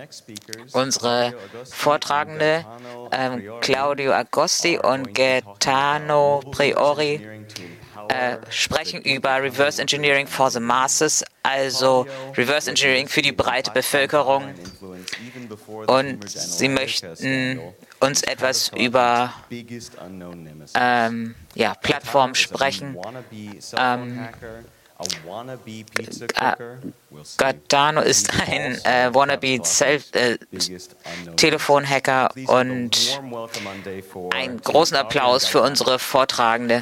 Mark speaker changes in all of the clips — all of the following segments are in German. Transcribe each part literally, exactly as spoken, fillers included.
Speaker 1: Unsere Vortragende ähm, Claudio Agosti und Gaetano Priori äh, sprechen über Reverse Engineering for the Masses, also Reverse Engineering für die breite Bevölkerung. Und sie möchten uns etwas über ähm, ja, Plattformen sprechen. Ähm, Gaetano ist ein äh, wannabe äh, Telefonhacker und einen großen Applaus für unsere Vortragende.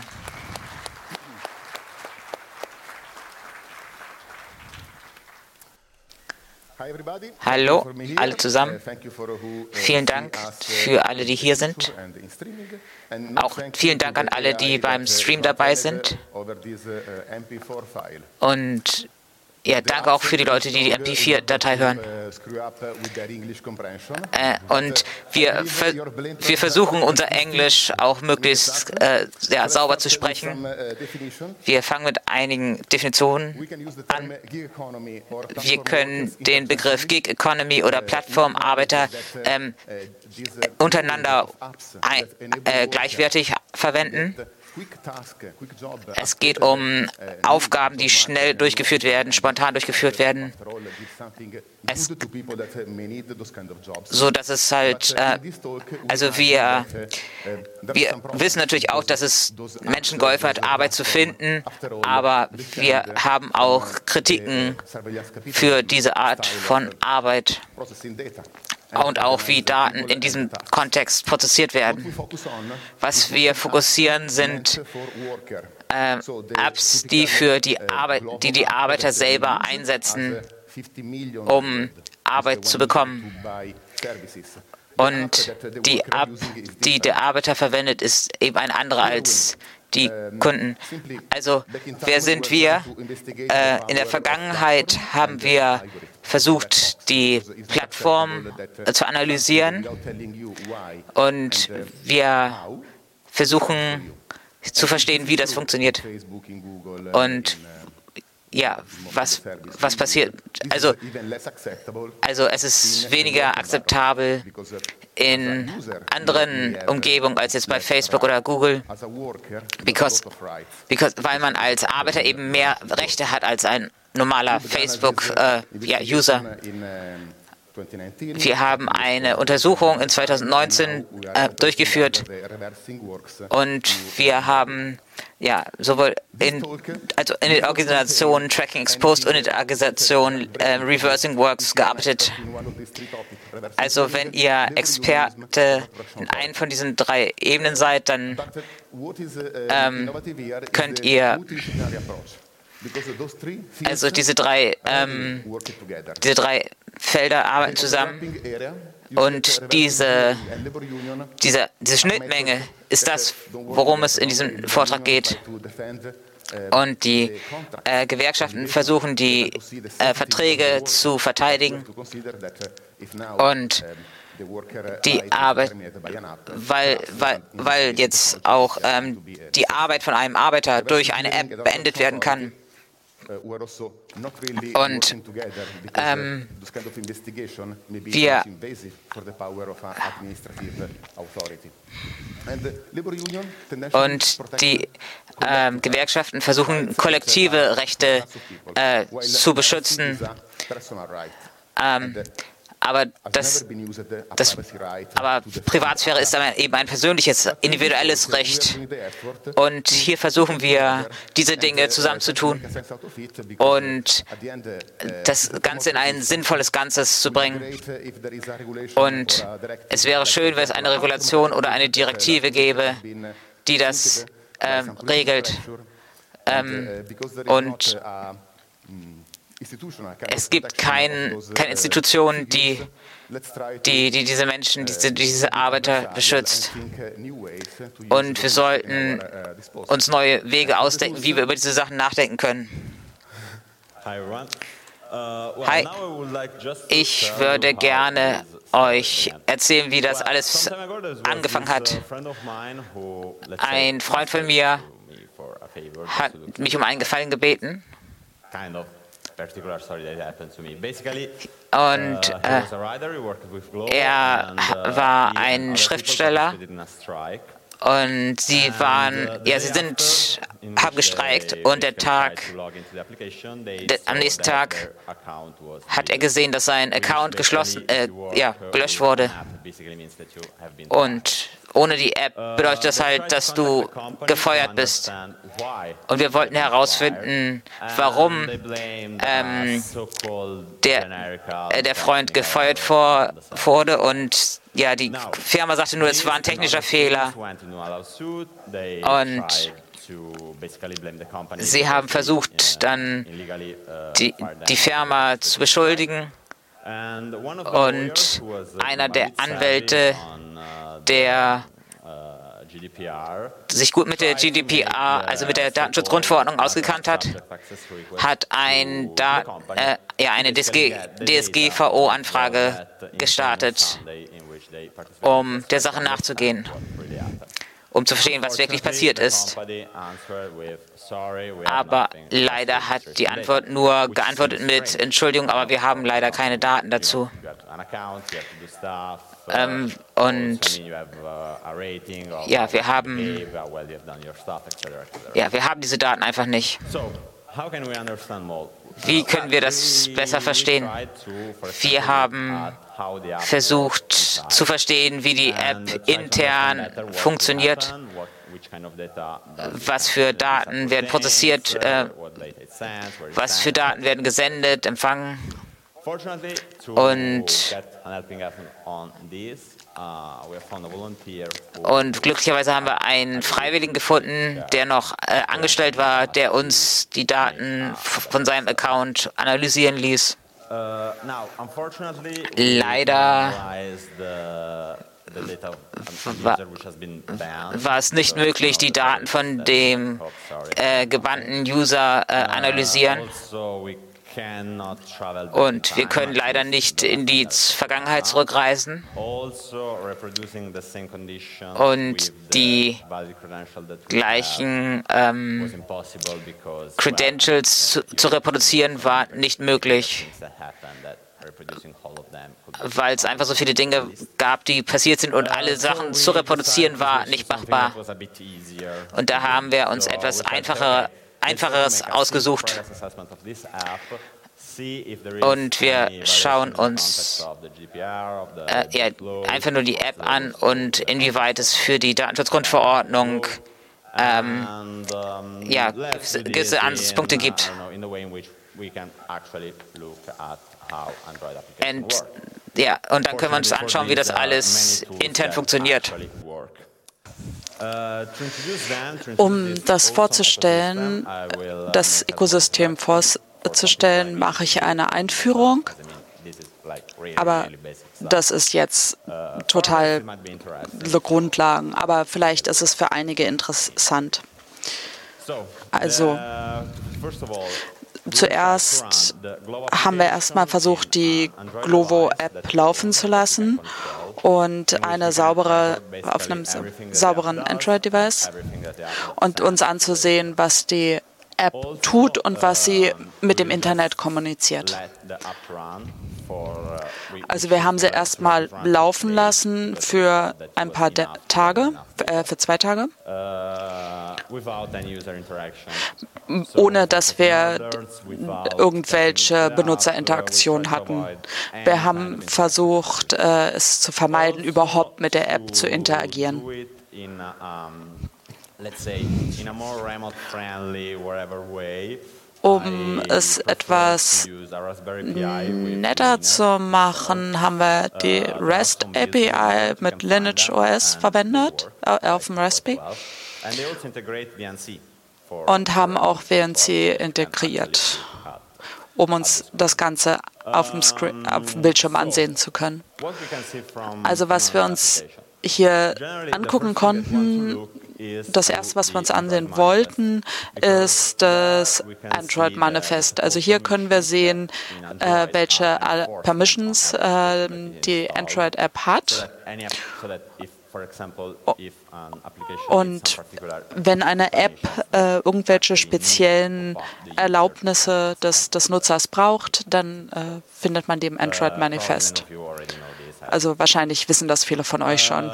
Speaker 1: Hallo, alle zusammen. Vielen Dank für alle, die hier sind. Auch vielen Dank an alle, die beim Stream dabei sind. Und ja, danke auch für die Leute, die die M P vier Datei hören. Äh, und wir, ver wir versuchen, unser Englisch auch möglichst äh, ja, sauber zu sprechen. Wir fangen mit einigen Definitionen an. Wir können den Begriff Gig Economy oder Plattformarbeiter ähm, untereinander ein, äh, gleichwertig verwenden. Es geht um Aufgaben, die schnell durchgeführt werden, spontan durchgeführt werden, es, so dass es halt, äh, also wir, wir wissen natürlich auch, dass es Menschen geholfen hat, Arbeit zu finden, aber wir haben auch Kritiken für diese Art von Arbeit und auch wie Daten in diesem Kontext prozessiert werden. Was wir fokussieren, sind äh, Apps, die für die Arbeit, die die Arbeiter selber einsetzen, um Arbeit zu bekommen. Und die App, die der Arbeiter verwendet, ist eben eine andere als die Kunden. Also, wer sind wir? Äh, in der Vergangenheit haben wir versucht, die Plattform äh, zu analysieren und wir versuchen zu verstehen, wie das funktioniert und ja, was, was passiert. Also, also es ist weniger akzeptabel in anderen Umgebungen als jetzt bei Facebook oder Google, because, because, weil man als Arbeiter eben mehr Rechte hat als ein normaler Facebook-User. Äh, ja, Wir haben eine Untersuchung in zweitausendneunzehn äh, durchgeführt und wir haben ja sowohl in, also in der Organisation Tracking Exposed und in der Organisation äh, Reversing Works gearbeitet. Also wenn ihr Experte in einen von diesen drei Ebenen seid, dann ähm, könnt ihr also diese drei, ähm, diese drei Felder arbeiten zusammen und diese, diese, diese Schnittmenge ist das, worum es in diesem Vortrag geht. Und die äh, Gewerkschaften versuchen, die äh, Verträge zu verteidigen und die Arbeit, weil, weil, weil jetzt auch ähm, die Arbeit von einem Arbeiter durch eine App beendet werden kann. Und ähm, wir und die ähm, Gewerkschaften versuchen, kollektive Rechte äh, zu beschützen. Ähm, Aber, das, das, aber Privatsphäre ist aber eben ein persönliches, individuelles Recht. Und hier versuchen wir, diese Dinge zusammenzutun und das Ganze in ein sinnvolles Ganzes zu bringen. Und es wäre schön, wenn es eine Regulation oder eine Direktive gäbe, die das ähm, regelt. Ähm, und es gibt kein, keine Institution, die, die, die diese Menschen, diese, diese Arbeiter beschützt. Und wir sollten uns neue Wege ausdenken, wie wir über diese Sachen nachdenken können. Hi, ich würde gerne euch erzählen, wie das alles angefangen hat. Ein Freund von mir hat mich um einen Gefallen gebeten. Und äh, er war ein Schriftsteller und sie waren, ja, sie sind, haben gestreikt und der Tag, der, am nächsten Tag hat er gesehen, dass sein Account geschlossen, äh, ja, gelöscht wurde. Und ohne die App bedeutet das halt, dass du gefeuert bist. Und wir wollten herausfinden, warum ähm, der, äh, der Freund gefeuert vor, wurde. Und ja, die Firma sagte nur, es war ein technischer Fehler. Und sie haben versucht, dann die, die Firma zu beschuldigen. Und einer der Anwälte, der sich gut mit der G D P R, also mit der Datenschutzgrundverordnung ausgekannt hat, hat ein da, äh, ja, eine D S G V O-Anfrage gestartet, um der Sache nachzugehen, um zu verstehen, was wirklich passiert ist. Aber leider hat die Antwort nur geantwortet mit Entschuldigung, aber wir haben leider keine Daten dazu. Ähm, und ja, wir haben, ja, wir haben diese Daten einfach nicht. Wie können wir das besser verstehen? Wir haben versucht zu verstehen, wie die App intern funktioniert, was für Daten werden prozessiert, äh, was für Daten werden gesendet, empfangen. Und, und glücklicherweise haben wir einen Freiwilligen gefunden, der noch äh, angestellt war, der uns die Daten von seinem Account analysieren ließ. Leider war, war es nicht möglich, die Daten von dem äh, gebannten User äh, analysieren. Und wir können leider nicht in die Vergangenheit zurückreisen und die gleichen ähm, Credentials zu, zu reproduzieren war nicht möglich, weil es einfach so viele Dinge gab, die passiert sind und alle Sachen zu reproduzieren war nicht machbar. Und da haben wir uns etwas einfacher Einfacheres ausgesucht und wir schauen uns äh, ja, einfach nur die App an und inwieweit es für die Datenschutzgrundverordnung ähm, ja, gewisse Ansatzpunkte gibt. Und, ja, und dann können wir uns anschauen, wie das alles intern funktioniert.
Speaker 2: Um das vorzustellen, das Ökosystem vorzustellen, mache ich eine Einführung. Aber das ist jetzt total so Grundlagen. Aber vielleicht ist es für einige interessant. Also, zuerst haben wir erstmal versucht, die Glovo-App laufen zu lassen und eine saubere, auf einem sauberen Android-Device und uns anzusehen, was die App tut und was sie mit dem Internet kommuniziert. Also wir haben sie erstmal laufen lassen für ein paar De- Tage, äh, für zwei Tage, ohne dass wir irgendwelche Benutzerinteraktionen hatten. Wir haben versucht, äh, es zu vermeiden, überhaupt mit der App zu interagieren. Um es etwas netter zu machen, haben wir die REST-A P I mit Lineage O S verwendet, äh, auf dem Raspberry, und haben auch W N C integriert, um uns das Ganze auf dem, Screen, auf dem Bildschirm ansehen zu können. Also was wir uns hier angucken konnten, das erste, was wir uns ansehen wollten, ist das Android-Manifest. Also hier können wir sehen, äh, welche Permissions äh, die Android-App hat. Und wenn eine App äh, irgendwelche speziellen Erlaubnisse des, des Nutzers braucht, dann äh, findet man die im Android-Manifest. Also wahrscheinlich wissen das viele von euch schon.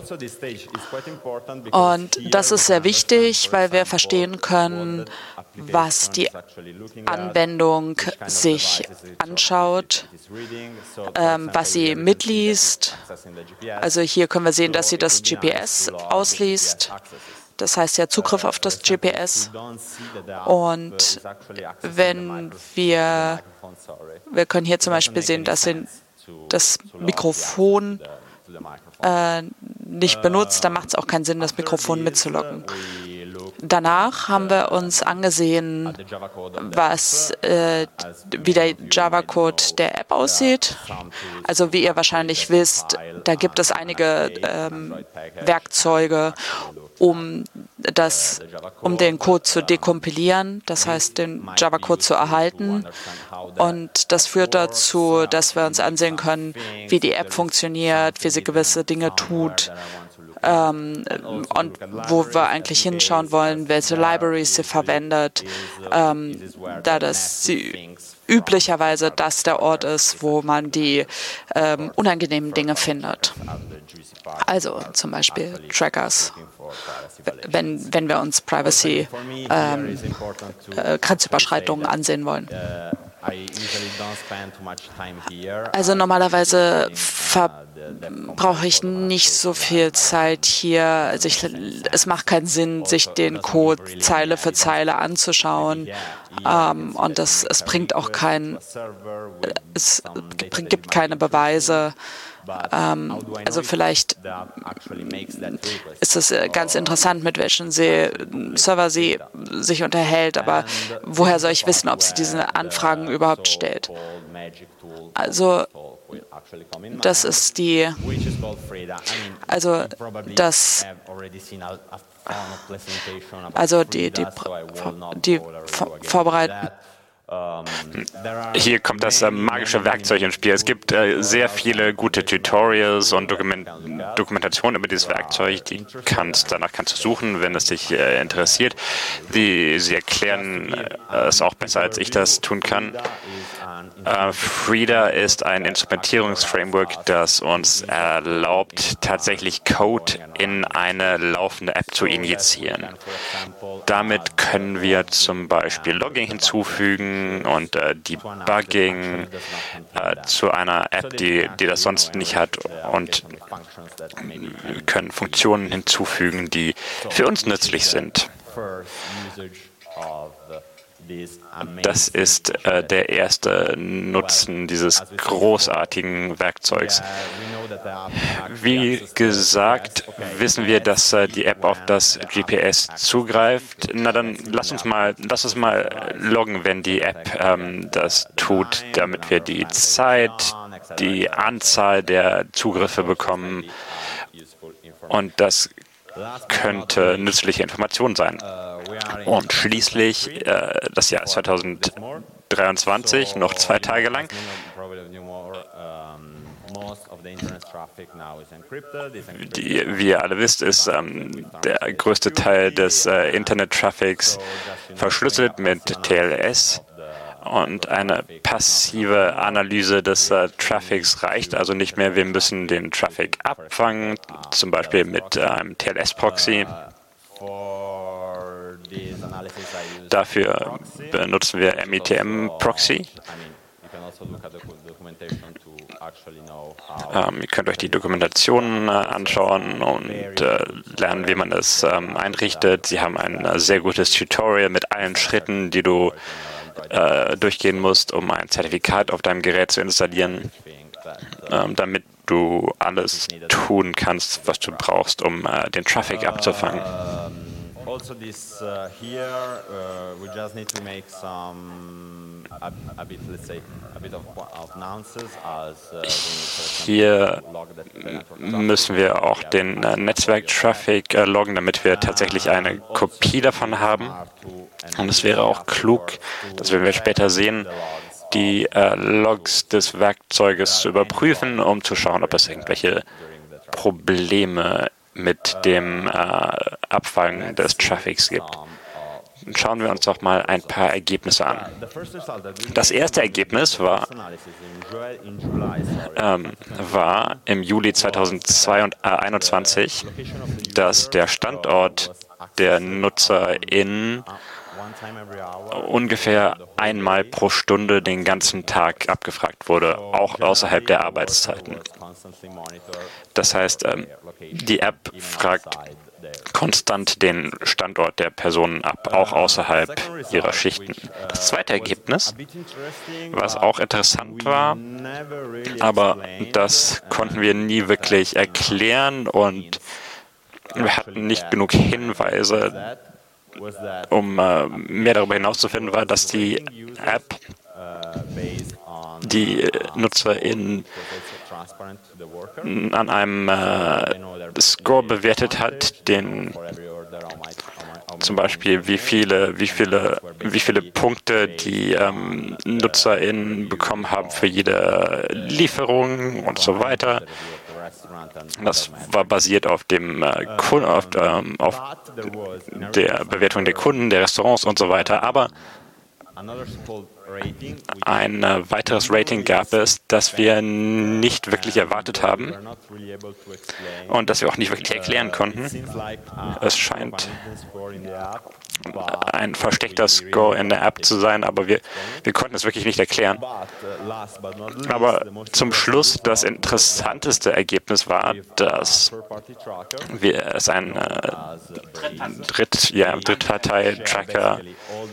Speaker 2: Und das ist sehr wichtig, weil wir verstehen können, was die Anwendung sich anschaut, ähm, was sie mitliest. Also hier können wir sehen, dass sie das G P S ausliest. Das heißt ja Zugriff auf das G P S. Und wenn wir, wir können hier zum Beispiel sehen, dass sie das Mikrofon äh, nicht benutzt, dann macht es auch keinen Sinn, das Mikrofon mitzuloggen. Danach haben wir uns angesehen, was, äh, wie der Java-Code der App aussieht. Also wie ihr wahrscheinlich wisst, da gibt es einige ähm, Werkzeuge, um, das, um den Code zu dekompilieren, das heißt den Java-Code zu erhalten. Und das führt dazu, dass wir uns ansehen können, wie die App funktioniert, wie sie gewisse Dinge tut. Ähm, und wo wir eigentlich hinschauen wollen, welche Libraries sie verwendet, ähm, da das sie üblicherweise das der Ort ist, wo man die ähm, unangenehmen Dinge findet. Also zum Beispiel Trackers, wenn, wenn wir uns Privacy ähm, äh, Grenzüberschreitungen ansehen wollen. Also normalerweise brauche ich nicht so viel Zeit hier. Also ich, es macht keinen Sinn, sich den Code Zeile für Zeile anzuschauen. Ähm, und das, es bringt auch kein, es gibt keine Beweise. Ähm, also vielleicht ist es ganz interessant, mit welchen sie, Server sie sich unterhält, aber woher soll ich wissen, ob sie diese Anfragen überhaupt stellt? Also das ist die, also das, also die, die, die Vorbereitung.
Speaker 3: Hier kommt das äh, magische Werkzeug ins Spiel. Es gibt äh, sehr viele gute Tutorials und Dokument Dokumentationen über dieses Werkzeug. Die kannst, danach kannst du suchen, wenn es dich äh, interessiert. Die, sie erklären äh, es auch besser, als ich das tun kann. Äh, Frida ist ein Instrumentierungsframework, das uns erlaubt, tatsächlich Code in eine laufende App zu injizieren. Damit können wir zum Beispiel Logging hinzufügen und äh, Debugging äh, zu einer App, die, die das sonst nicht hat, und wir können Funktionen hinzufügen, die für uns nützlich sind. Das ist äh, der erste Nutzen dieses großartigen Werkzeugs. Wie gesagt, wissen wir, dass äh, die App auf das G P S zugreift. Na dann lass uns mal, lass uns mal loggen, wenn die App ähm, das tut, damit wir die Zeit, die Anzahl der Zugriffe bekommen, und das könnte nützliche Information sein. Und schließlich, äh, das Jahr ist zweitausenddreiundzwanzig, noch zwei Tage lang. Die, wie ihr alle wisst, ist ähm, der größte Teil des äh, Internet-Traffics verschlüsselt mit T L S. Und eine passive Analyse des äh, Traffics reicht also nicht mehr. Wir müssen den Traffic abfangen, zum Beispiel mit äh, einem T L S-Proxy. Dafür benutzen wir M I T M-Proxy. Ähm, ihr könnt euch die Dokumentation äh, anschauen und äh, lernen, wie man es ähm, einrichtet. Sie haben ein äh, sehr gutes Tutorial mit allen Schritten, die du äh, durchgehen musst, um ein Zertifikat auf deinem Gerät zu installieren, ähm, damit du alles tun kannst, was du brauchst, um äh, den Traffic abzufangen. Also this uh, here uh, we just need to make some a, a bit, let's say, a bit of, of nuances as uh, hier müssen wir auch den äh, Netzwerk-Traffic äh, loggen, damit wir tatsächlich eine Kopie davon haben. Und es wäre auch klug, das werden wir später sehen, die äh, Logs des Werkzeuges zu überprüfen, um zu schauen, ob es irgendwelche Probleme mit dem äh, Abfangen des Traffics gibt. Schauen wir uns doch mal ein paar Ergebnisse an. Das erste Ergebnis war, ähm, war im Juli zweitausendeinundzwanzig, dass der Standort der NutzerInnen ungefähr einmal pro Stunde den ganzen Tag abgefragt wurde, auch außerhalb der Arbeitszeiten. Das heißt, ähm, die App fragt konstant den Standort der Personen ab, auch außerhalb ihrer Schichten. Das zweite Ergebnis, was auch interessant war, aber das konnten wir nie wirklich erklären und wir hatten nicht genug Hinweise, um äh, mehr darüber hinauszufinden, war, dass die App die NutzerInnen an einem äh, Score bewertet hat, den zum Beispiel wie viele, wie viele, wie viele Punkte die ähm, NutzerInnen bekommen haben für jede Lieferung und so weiter. Das war basiert auf dem äh, Kunden, auf, ähm, auf der Bewertung der Kunden, der Restaurants und so weiter. Aber ein äh, weiteres Rating gab es, das wir nicht wirklich erwartet haben und das wir auch nicht wirklich erklären konnten. Es scheint ein versteckter Score in der App zu sein, aber wir, wir konnten es wirklich nicht erklären. Aber zum Schluss das interessanteste Ergebnis war, dass wir es ein äh, Dritt, ja, Drittpartei-Tracker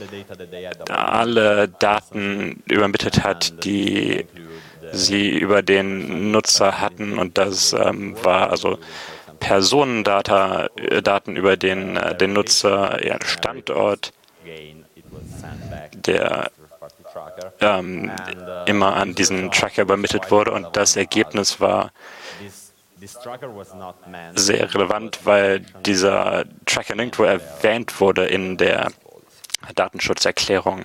Speaker 3: alle Daten übermittelt hat, die sie über den Nutzer hatten, und das ähm, war also Personendaten Daten über den, äh, den Nutzer, ihren Standort, der ähm, immer an diesen Tracker übermittelt wurde, und das Ergebnis war sehr relevant, weil dieser Tracker nirgendwo erwähnt wurde in der Datenschutzerklärung.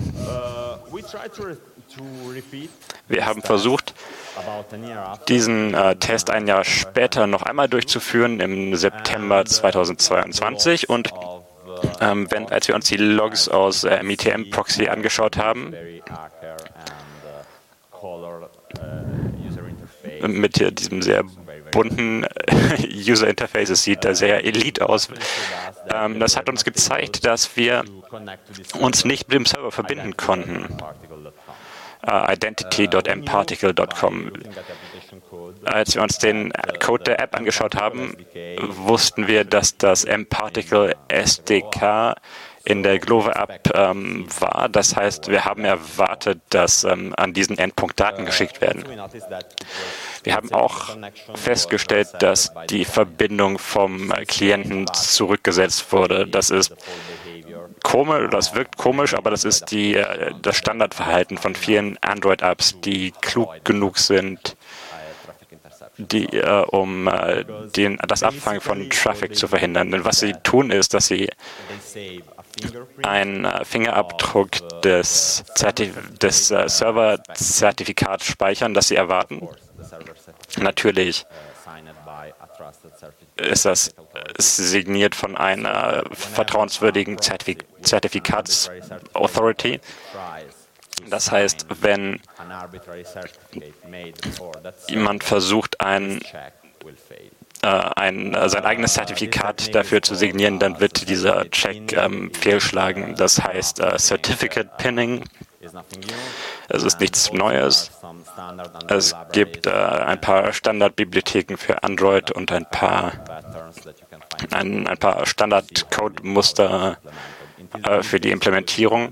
Speaker 3: Wir haben versucht, diesen äh, Test ein Jahr später noch einmal durchzuführen, im September zweitausendzweiundzwanzig. Und ähm, wenn, als wir uns die Logs aus äh, M I T M-Proxy angeschaut haben, mit äh, diesem sehr bunten User Interface, es sieht da sehr elite aus. Ähm, das hat uns gezeigt, dass wir uns nicht mit dem Server verbinden konnten. Uh, identity dot m particle dot com. Als wir uns den Code der App angeschaut haben, wussten wir, dass das M-Particle S D K in der Glovo-App ähm, war. Das heißt, wir haben erwartet, dass ähm, an diesen Endpunkt Daten geschickt werden. Wir haben auch festgestellt, dass die Verbindung vom Klienten zurückgesetzt wurde. Das ist komisch, das wirkt komisch, aber das ist die, das Standardverhalten von vielen Android-Apps, die klug genug sind, die, äh, um äh, den, das Abfangen von Traffic zu verhindern. Denn was sie tun, ist, dass sie einen äh, Fingerabdruck des, Zertif des äh, Server-Zertifikats speichern, das sie erwarten. Natürlich ist das signiert von einer vertrauenswürdigen Zertifik Zertifikatsauthority. Das heißt, wenn jemand versucht, ein, äh, ein, äh, sein eigenes Zertifikat dafür zu signieren, dann wird dieser Check ähm, fehlschlagen. Das heißt äh, Certificate Pinning. Es ist nichts Neues. Es gibt äh, ein paar Standardbibliotheken für Android und ein paar, ein, ein paar Standard-Code-Muster äh, für die Implementierung.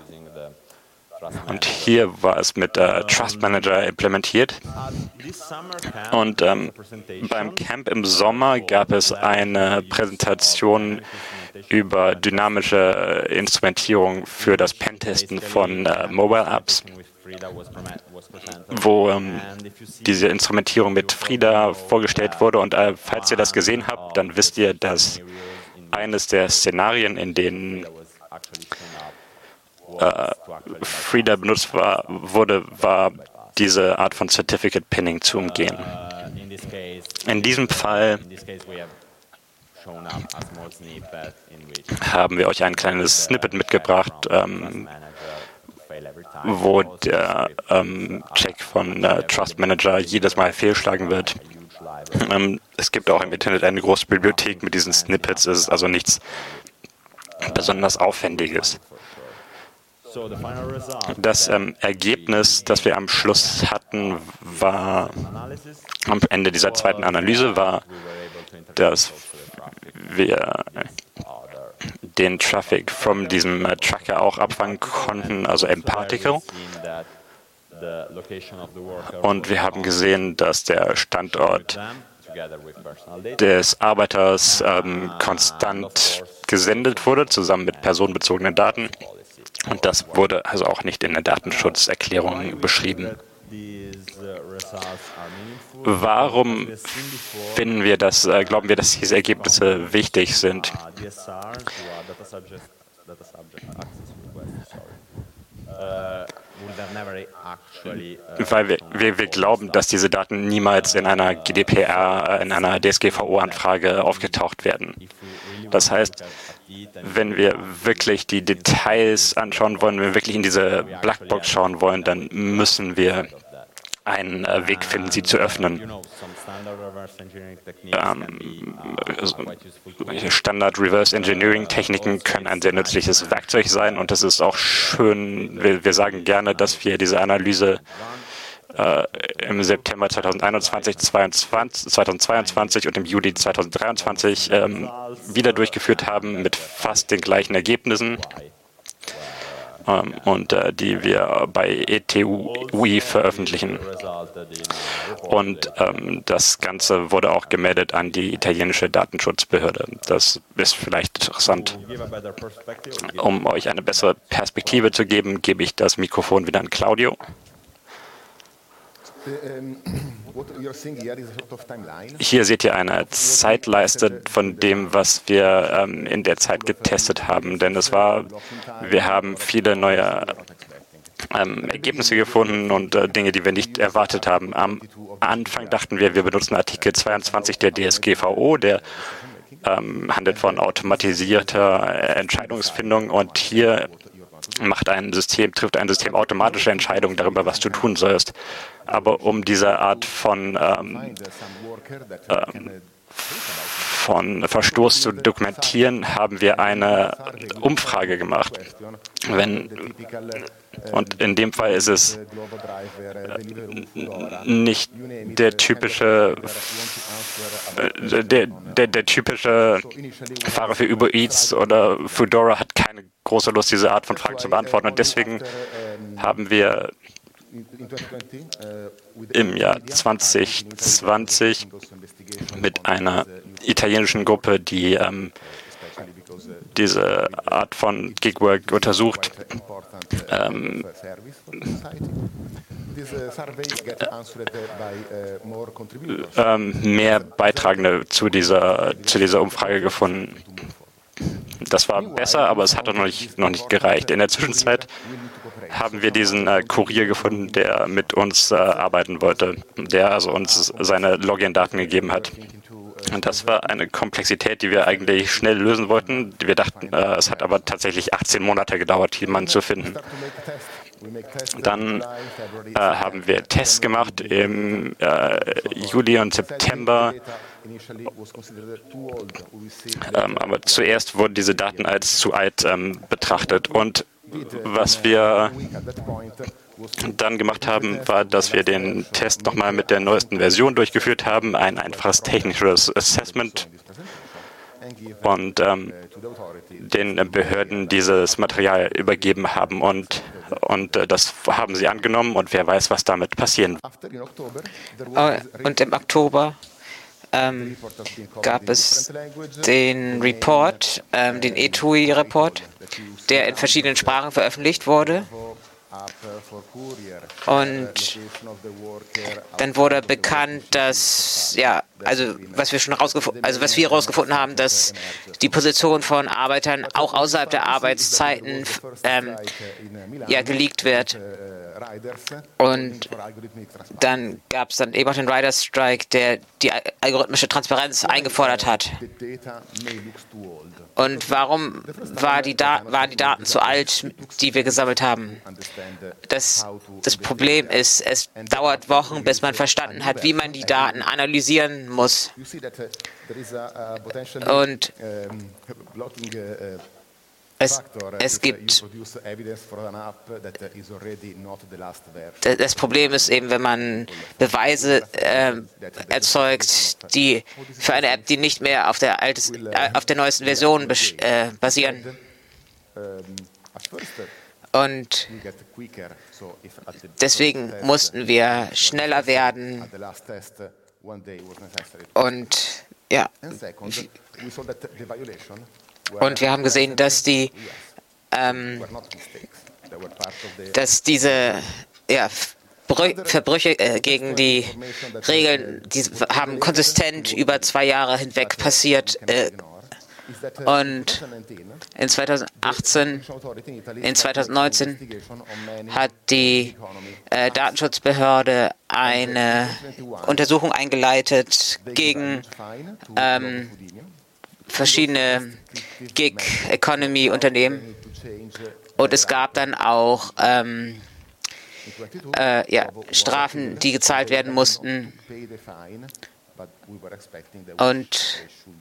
Speaker 3: Und hier war es mit äh, Trust Manager implementiert. Und ähm, beim Camp im Sommer gab es eine Präsentation über dynamische äh, Instrumentierung für das Pentesten von äh, Mobile Apps, wo ähm, diese Instrumentierung mit Frida vorgestellt wurde. Und äh, falls ihr das gesehen habt, dann wisst ihr, dass eines der Szenarien, in denen äh, Frida benutzt war, wurde, war diese Art von Certificate Pinning zu umgehen. In diesem Fall haben wir euch ein kleines Snippet mitgebracht, ähm, wo der ähm, Check von äh, Trust Manager jedes Mal fehlschlagen wird. Ähm, es gibt auch im Internet eine große Bibliothek mit diesen Snippets, es ist also nichts besonders Aufwendiges. Das ähm, Ergebnis, das wir am Schluss hatten, war am Ende dieser zweiten Analyse, war, dass wir den Traffic von diesem äh, Tracker auch abfangen konnten, also Empathical. Und wir haben gesehen, dass der Standort des Arbeiters ähm, konstant gesendet wurde, zusammen mit personenbezogenen Daten. Und das wurde also auch nicht in der Datenschutzerklärung beschrieben. Warum finden wir das, äh, glauben wir, dass diese Ergebnisse wichtig sind? Weil wir, wir, wir glauben, dass diese Daten niemals in einer G D P R, in einer D S G V O-Anfrage aufgetaucht werden. Das heißt, wenn wir wirklich die Details anschauen wollen, wenn wir wirklich in diese Blackbox schauen wollen, dann müssen wir einen äh, Weg finden, sie zu öffnen. Ähm, Standard Reverse Engineering Techniken können ein sehr nützliches Werkzeug sein und es ist auch schön, wir, wir sagen gerne, dass wir diese Analyse äh, im September zweitausendeinundzwanzig, zweitausendzweiundzwanzig und im Juli zweitausenddreiundzwanzig ähm, wieder durchgeführt haben mit fast den gleichen Ergebnissen. Ähm, und äh, die wir bei E T U I veröffentlichen. Und ähm, das Ganze wurde auch gemeldet an die italienische Datenschutzbehörde. Das ist vielleicht interessant. Um euch eine bessere Perspektive zu geben, gebe ich das Mikrofon wieder an Claudio. Hier seht ihr eine Zeitleiste von dem, was wir ähm, in der Zeit getestet haben. Denn es war, wir haben viele neue ähm, Ergebnisse gefunden und äh, Dinge, die wir nicht erwartet haben. Am Anfang dachten wir, wir benutzen Artikel zweiundzwanzig der D S G V O, der ähm, handelt von automatisierter Entscheidungsfindung. Und hier macht ein System, trifft ein System automatische Entscheidungen darüber, was du tun sollst. Aber um diese Art von, ähm, ähm, von Verstoß zu dokumentieren, haben wir eine Umfrage gemacht. Wenn, und in dem Fall ist es nicht der typische, der, der, der typische Fahrer für Uber Eats oder Foodora hat keine große Lust, diese Art von Fragen zu beantworten. Und deswegen haben wir im Jahr zwanzig zwanzig mit einer italienischen Gruppe, die ähm, diese Art von Gigwork untersucht, ähm, ähm, mehr Beitragende zu dieser, zu dieser Umfrage gefunden. Das war besser, aber es hat noch nicht, noch nicht gereicht. In der Zwischenzeit haben wir diesen äh, Kurier gefunden, der mit uns äh, arbeiten wollte, der also uns seine Login-Daten gegeben hat. Und das war eine Komplexität, die wir eigentlich schnell lösen wollten. Wir dachten, äh, es hat aber tatsächlich achtzehn Monate gedauert, jemanden zu finden. Dann äh, haben wir Tests gemacht im äh, Juli und September. Ähm, aber zuerst wurden diese Daten als zu alt ähm, betrachtet. Und was wir dann gemacht haben, war, dass wir den Test nochmal mit der neuesten Version durchgeführt haben, ein einfaches technisches Assessment und ähm, den Behörden dieses Material übergeben haben und, und äh, das haben sie angenommen und wer weiß, was damit passieren wird.
Speaker 1: Und im Oktober ähm, gab es den Report, ähm, den E T U I-Report, der in verschiedenen Sprachen veröffentlicht wurde Und dann wurde bekannt, dass, ja, also was wir schon rausgefunden, also was wir herausgefunden haben, dass die Position von Arbeitern auch außerhalb der Arbeitszeiten ähm, ja, geleakt wird. Und dann gab es dann eben auch den Riders Strike, der die algorithmische Transparenz eingefordert hat. Und warum war die waren die Daten zu alt, die wir gesammelt haben? Das, das Problem ist, es dauert Wochen, bis man verstanden hat, wie man die Daten analysieren muss. Und es, es gibt das Problem ist eben, wenn man Beweise äh, erzeugt, die für eine App, die nicht mehr auf der, altes, äh, auf der neuesten Version äh, basieren. Und deswegen mussten wir schneller werden. Und ja. Und wir haben gesehen, dass die, ähm, dass diese ja, Verbrüche äh, gegen die Regeln, die haben konsistent über zwei Jahre hinweg passiert. Äh, und in zweitausendachtzehn, in zweitausendneunzehn hat die äh, Datenschutzbehörde eine Untersuchung eingeleitet gegen ähm, verschiedene Gig-Economy-Unternehmen. Und es gab dann auch ähm, äh, ja, Strafen, die gezahlt werden mussten. Und,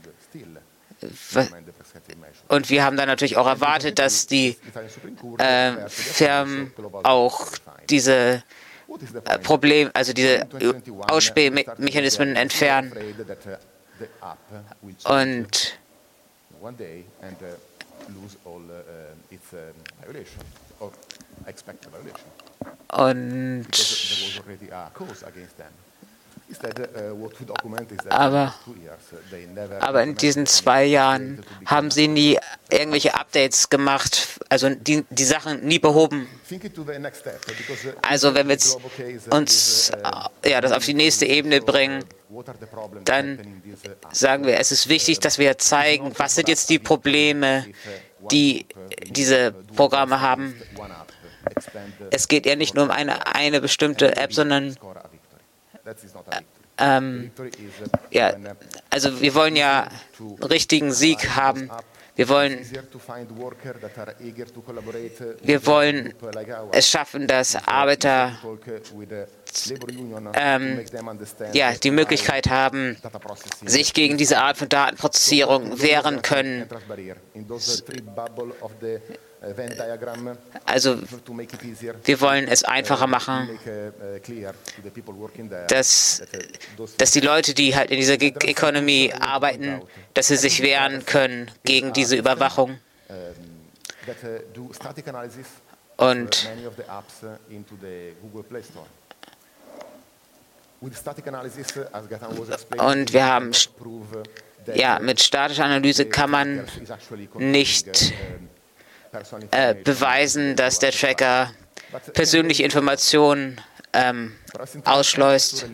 Speaker 1: und wir haben dann natürlich auch erwartet, dass die äh, Firmen auch diese äh, Probleme, also diese Ausspähmechanismen entfernen. Und Und aber, aber in diesen zwei Jahren haben sie nie irgendwelche Updates gemacht, also die, die Sachen nie behoben. Also wenn wir jetzt uns ja, das auf die nächste Ebene bringen, dann sagen wir, es ist wichtig, dass wir zeigen, was sind jetzt die Probleme, die diese Programme haben. Es geht ja nicht nur um eine, eine bestimmte App, sondern ähm, ja, also wir wollen ja einen richtigen Sieg haben. Wir wollen, wir wollen es schaffen, dass Arbeiter ähm, ja, die Möglichkeit haben, sich gegen diese Art von Datenprozessierung wehren können. Also wir wollen es einfacher machen, dass, dass die Leute, die halt in dieser Gig-Economy arbeiten, dass sie sich wehren können gegen diese Überwachung. Und, und wir haben, ja, mit statischer Analyse kann man nicht Äh, beweisen, dass der Tracker persönliche Informationen ähm, ausschleust.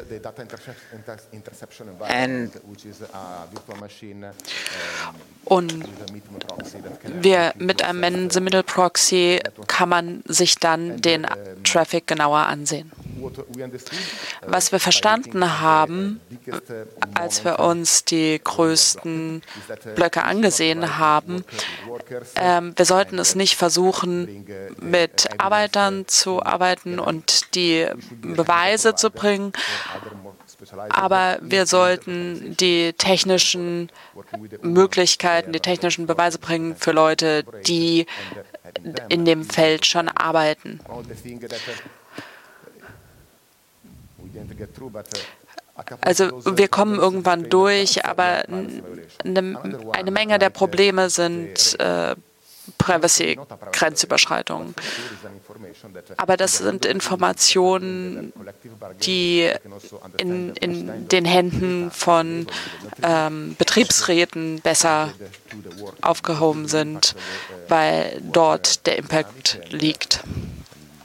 Speaker 2: Und wir, mit einem Man-in-the-Middle-Proxy kann man sich dann den Traffic genauer ansehen. Was wir verstanden haben, als wir uns die größten Blöcke angesehen haben, äh, wir sollten es nicht versuchen, mit Arbeitern zu arbeiten und die Beweise zu bringen, aber wir sollten die technischen Möglichkeiten, die technischen Beweise bringen für Leute, die in dem Feld schon arbeiten. Also wir kommen irgendwann durch, aber eine, eine Menge der Probleme sind äh, Privacy-Grenzüberschreitungen. Aber das sind Informationen, die in, in den Händen von ähm, Betriebsräten besser aufgehoben sind, weil dort der Impact liegt.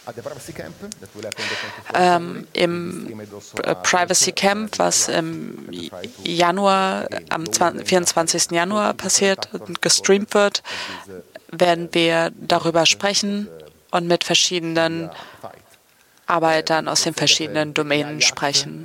Speaker 2: ähm, im Privacy Camp, was im Januar, am vierundzwanzigsten Januar passiert und gestreamt wird, werden wir darüber sprechen und mit verschiedenen Arbeitern aus den verschiedenen Domänen sprechen.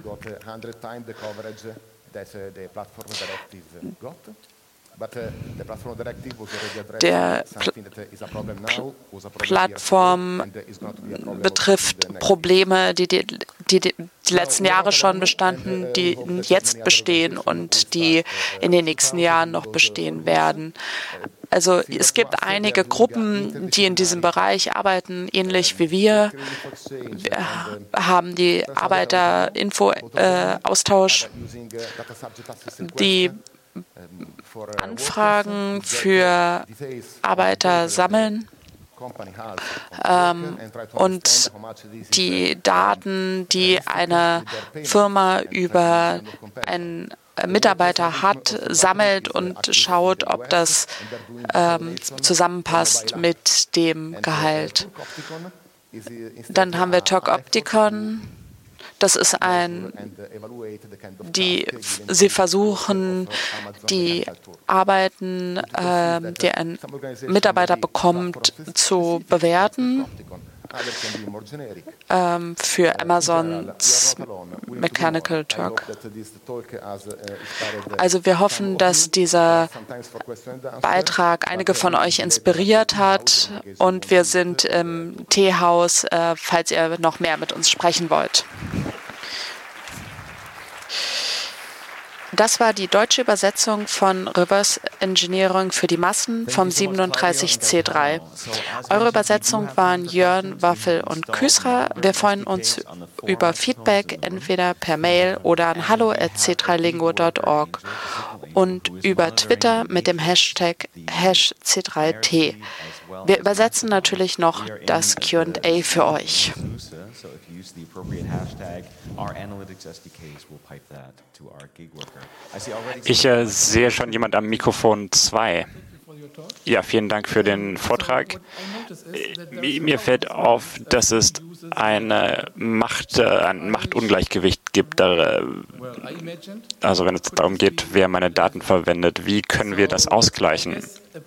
Speaker 2: Der Pl Plattform betrifft Probleme, die die, die die letzten Jahre schon bestanden, die jetzt bestehen und die in den nächsten Jahren noch bestehen werden. Also es gibt einige Gruppen, die in diesem Bereich arbeiten, ähnlich wie wir. Wir haben die Arbeiter-Info-Austausch, die Anfragen für Arbeiter sammeln ähm, und die Daten, die eine Firma über einen Mitarbeiter hat, sammelt und schaut, ob das ähm, zusammenpasst mit dem Gehalt. Dann haben wir TalkOpticon. Das ist ein, die, sie versuchen, die Arbeiten, äh, die ein Mitarbeiter bekommt, zu bewerten. Ähm, für Amazons Mechanical Turk. Also wir hoffen, dass dieser Beitrag einige von euch inspiriert hat und wir sind im Teehaus, äh, falls ihr noch mehr mit uns sprechen wollt. Das war die deutsche Übersetzung von Reverse Engineering für die Massen vom siebenunddreißig C drei. Eure Übersetzung waren Jörn, Waffel und Küsra. Wir freuen uns über Feedback, entweder per Mail oder an hallo at c drei lingo punkt org und über Twitter mit dem Hashtag hash C drei T. Wir übersetzen natürlich noch das Q and A für euch.
Speaker 3: Ich äh, sehe schon jemand am Mikrofon zwei. Ja, vielen Dank für den Vortrag. Äh, mir fällt auf, dass es eine Macht, äh, ein Machtungleichgewicht gibt, äh, also wenn es darum geht, wer meine Daten verwendet. Wie können wir das ausgleichen?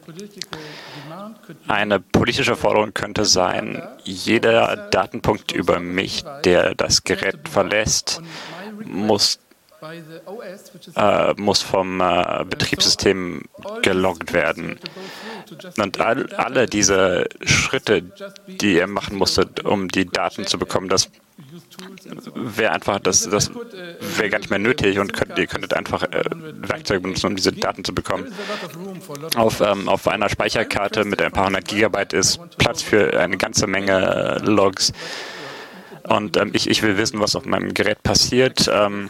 Speaker 3: Eine politische Forderung könnte sein, jeder Datenpunkt über mich, der das Gerät verlässt, muss, äh, muss vom äh, Betriebssystem geloggt werden. Und all, alle diese Schritte, die ihr machen musstet, um die Daten zu bekommen, das wäre einfach, das, das wäre gar nicht mehr nötig und könnt, ihr könntet einfach äh, Werkzeuge benutzen, um diese Daten zu bekommen. Auf, ähm, auf einer Speicherkarte mit ein paar hundert Gigabyte ist Platz für eine ganze Menge äh, Logs. Und ähm, ich, ich will wissen, was auf meinem Gerät passiert. Ähm,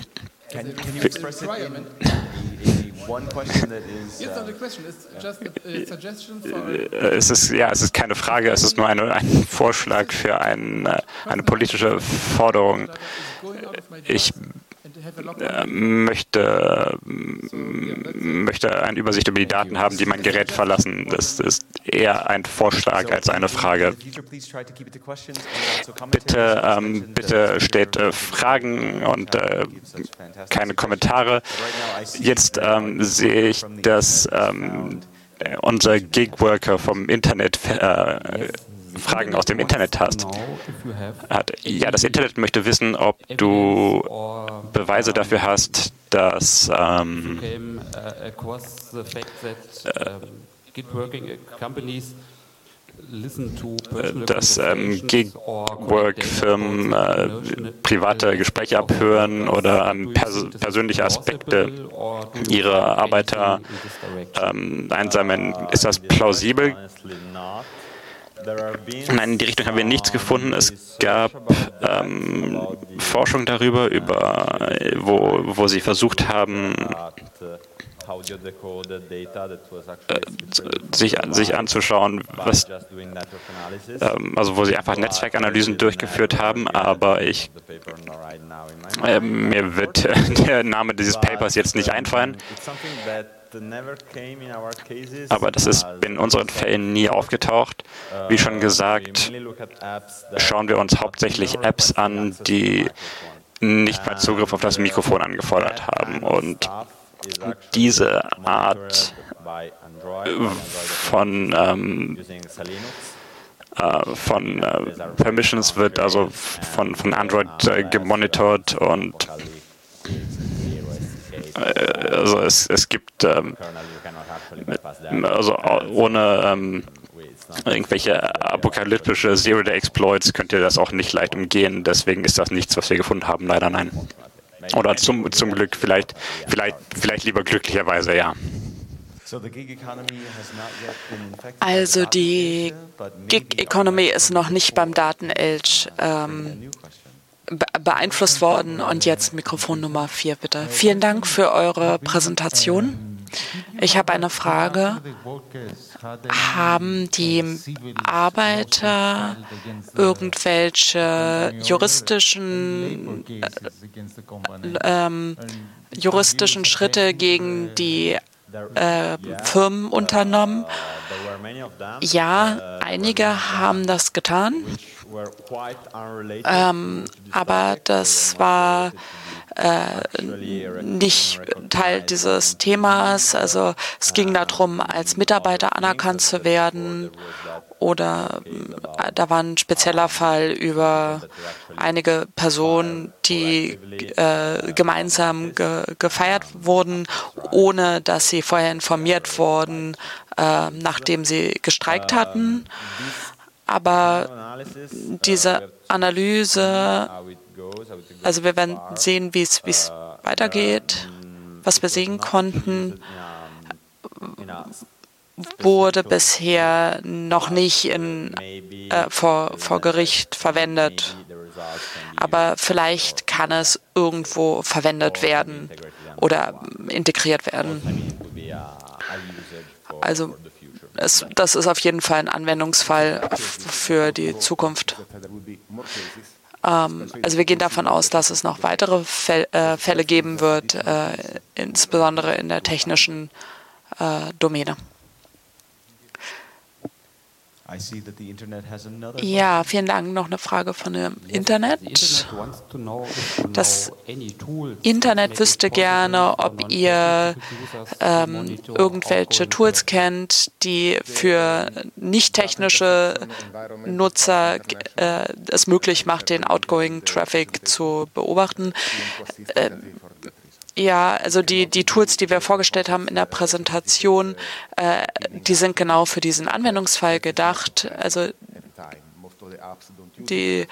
Speaker 3: Es ist, ja, es ist keine Frage, es ist nur eine, ein Vorschlag für ein, eine politische Forderung. Ich äh, möchte, möchte eine Übersicht über die Daten haben, die mein Gerät verlassen. Das ist eher ein Vorschlag als eine Frage. Bitte, ähm, bitte stellt äh, Fragen und äh, keine Kommentare. Jetzt ähm, sehe ich, dass ähm, unser Gigworker vom Internet äh, Fragen aus dem Internet hast. Hat. Ja, das Internet möchte wissen, ob du Beweise dafür hast, dass ähm, äh, dass ähm, Gig-Work-Firmen äh, private Gespräche abhören oder ähm, pers persönliche Aspekte ihrer Arbeiter ähm, einsammeln. Ist das plausibel? Nein, in die Richtung haben wir nichts gefunden. Es gab ähm, Forschung darüber, über, wo, wo sie versucht haben, äh, sich, sich anzuschauen, was, ähm, also wo sie einfach Netzwerkanalysen durchgeführt haben, aber ich, äh, mir wird der Name dieses Papers jetzt nicht einfallen. Aber das ist in unseren Fällen nie aufgetaucht. Wie schon gesagt, schauen wir uns hauptsächlich Apps an, die nicht mal Zugriff auf das Mikrofon angefordert haben. Und diese Art von, ähm, äh, von äh, Permissions wird also von, von Android äh, gemonitort und äh, also es, es gibt ähm, also ohne ähm, irgendwelche apokalyptische Zero-Day-Exploits könnt ihr das auch nicht leicht umgehen. Deswegen ist das nichts, was wir gefunden haben. Leider nein. Oder zum, zum Glück, vielleicht, vielleicht, vielleicht lieber glücklicherweise, ja.
Speaker 2: Also die Gig-Economy ist noch nicht beim Datenelch ähm, beeinflusst worden. Und jetzt Mikrofon Nummer vier, bitte. Vielen Dank für eure Präsentation. Ich habe eine Frage. Haben die Arbeiter irgendwelche juristischen, äh, ähm, juristischen Schritte gegen die äh, Firmen unternommen? Ja, einige haben das getan, ähm, aber das war äh, nicht Teil dieses Themas. Also es ging darum, als Mitarbeiter anerkannt zu werden, oder äh, da war ein spezieller Fall über einige Personen, die äh, gemeinsam ge gefeiert wurden, ohne dass sie vorher informiert wurden, äh, nachdem sie gestreikt hatten. Aber diese Analyse, also wir werden sehen, wie es weitergeht. Was wir sehen konnten, wurde bisher noch nicht in, äh, vor, vor Gericht verwendet. Aber vielleicht kann es irgendwo verwendet werden oder integriert werden. Also es, das ist auf jeden Fall ein Anwendungsfall für die Zukunft. Ähm, also wir gehen davon aus, dass es noch weitere Fäll, äh, Fälle geben wird, äh, insbesondere in der technischen äh, Domäne. Ja, vielen Dank. Noch eine Frage von dem Internet. Das Internet wüsste gerne, ob ihr ähm, irgendwelche Tools kennt, die für nicht technische Nutzer äh, es möglich macht, den Outgoing Traffic zu beobachten. Äh, Ja, also die, die Tools, die wir vorgestellt haben in der Präsentation, äh, die sind genau für diesen Anwendungsfall gedacht. Also die,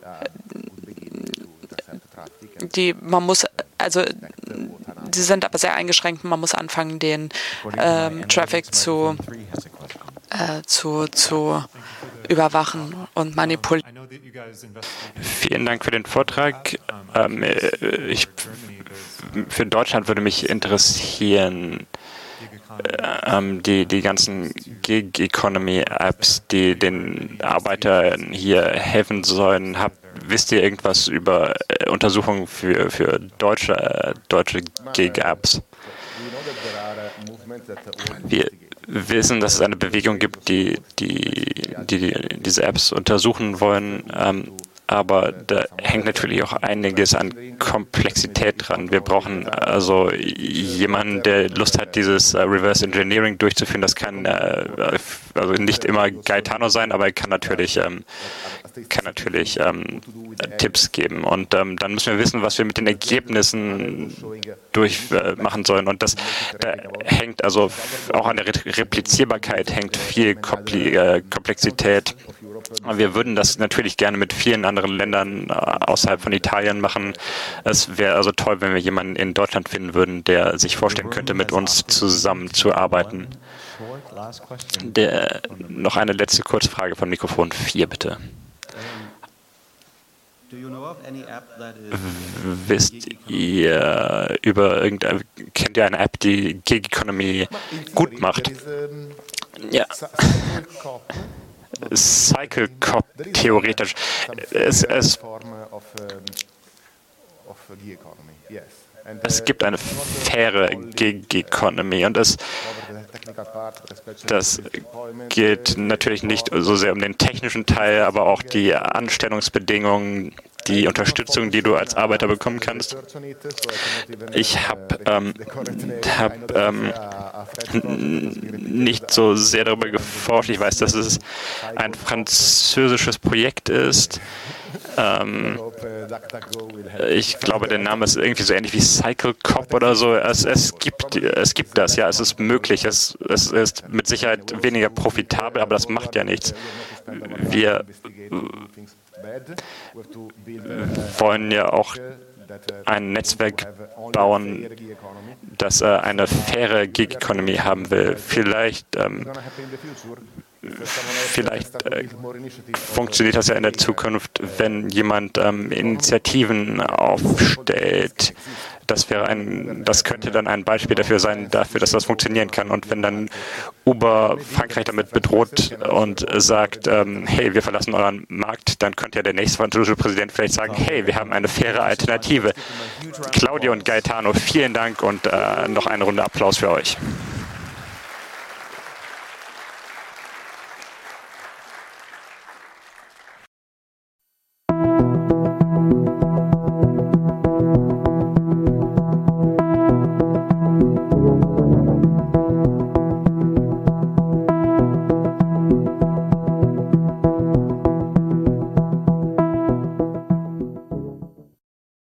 Speaker 2: die man muss, also die sind aber sehr eingeschränkt. Man muss anfangen, den ähm, Traffic zu, äh, zu, zu überwachen und manipulieren.
Speaker 3: Vielen Dank für den Vortrag. Ähm, ich, für Deutschland würde mich interessieren, ähm, die, die ganzen Gig-Economy-Apps, die den Arbeitern hier helfen sollen. Habt, wisst ihr irgendwas über äh, Untersuchungen für, für deutsche, äh, deutsche Gig-Apps? Wir wissen, dass es eine Bewegung gibt, die, die, die diese Apps untersuchen wollen, ähm, aber da hängt natürlich auch einiges an Komplexität dran. Wir brauchen also jemanden, der Lust hat, dieses äh, Reverse Engineering durchzuführen. Das kann äh, also nicht immer Gaetano sein, aber er kann natürlich, ähm, kann natürlich ähm, Tipps geben. Und ähm, dann müssen wir wissen, was wir mit den Ergebnissen durchmachen äh, sollen. Und das da hängt also auch an der Replizierbarkeit hängt viel Kompli äh, Komplexität. Wir würden das natürlich gerne mit vielen anderen Ländern äh, außerhalb von Italien machen. Es wäre also toll, wenn wir jemanden in Deutschland finden würden, der sich vorstellen könnte, mit uns zusammenzuarbeiten. Der, noch eine letzte Kurzfrage von Mikrofon vier, bitte. Wisst ihr über irgendeine, kennt ihr eine App, die Gig Economy gut macht? Ja. CycleCop theoretisch. Es, es, Es gibt eine faire Gig Economy und das, das geht natürlich nicht so sehr um den technischen Teil, aber auch die Anstellungsbedingungen, die Unterstützung, die du als Arbeiter bekommen kannst. Ich habe ähm, hab, ähm, nicht so sehr darüber geforscht. Ich weiß, dass es ein französisches Projekt ist. Ähm, ich glaube, der Name ist irgendwie so ähnlich wie Cycle Cop oder so. Es, es, gibt, es gibt das, ja, es ist möglich. Es, es ist mit Sicherheit weniger profitabel, aber das macht ja nichts. Wir wollen ja auch ein Netzwerk bauen, das äh, eine faire Gig Economy haben will. Vielleicht, ähm, vielleicht äh, funktioniert das ja in der Zukunft, wenn jemand ähm, Initiativen aufstellt. Das wäre ein, das könnte dann ein Beispiel dafür sein, dafür, dass das funktionieren kann. Und wenn dann Uber Frankreich damit bedroht und sagt, ähm, hey, wir verlassen euren Markt, dann könnte ja der nächste französische Präsident vielleicht sagen, hey, wir haben eine faire Alternative. Claudio und Gaetano, vielen Dank und äh, noch eine Runde Applaus für euch.